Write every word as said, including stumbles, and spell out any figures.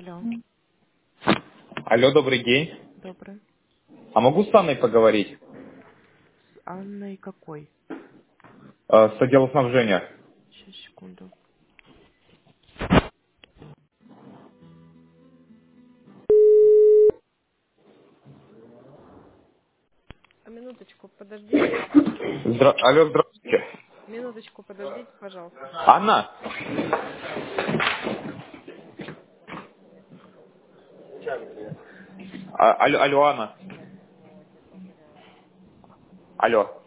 Алло, Алло, добрый день. добрый. А могу с Анной поговорить? С Анной какой? Э, с отдела снабжения. Сейчас, секунду. А минуточку, подождите. Здра... Алло, здравствуйте. Минуточку, подождите, пожалуйста. Анна? А- алло, алло, Анна. Алло.